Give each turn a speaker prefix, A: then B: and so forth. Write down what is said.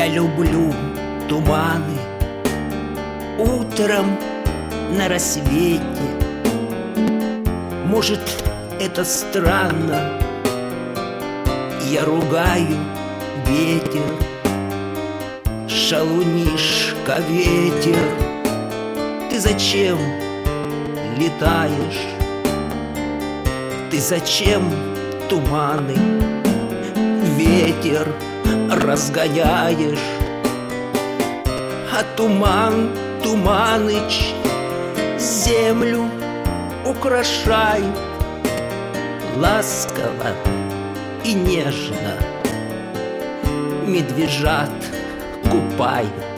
A: Я люблю туманы утром на рассвете. Может, это странно, я ругаю ветер. Шалунишка, ветер, ты зачем летаешь? Ты зачем туманы, ветер, разгоняешь? А туман, Туманыч, землю украшай ласково и нежно. Медвежат купай.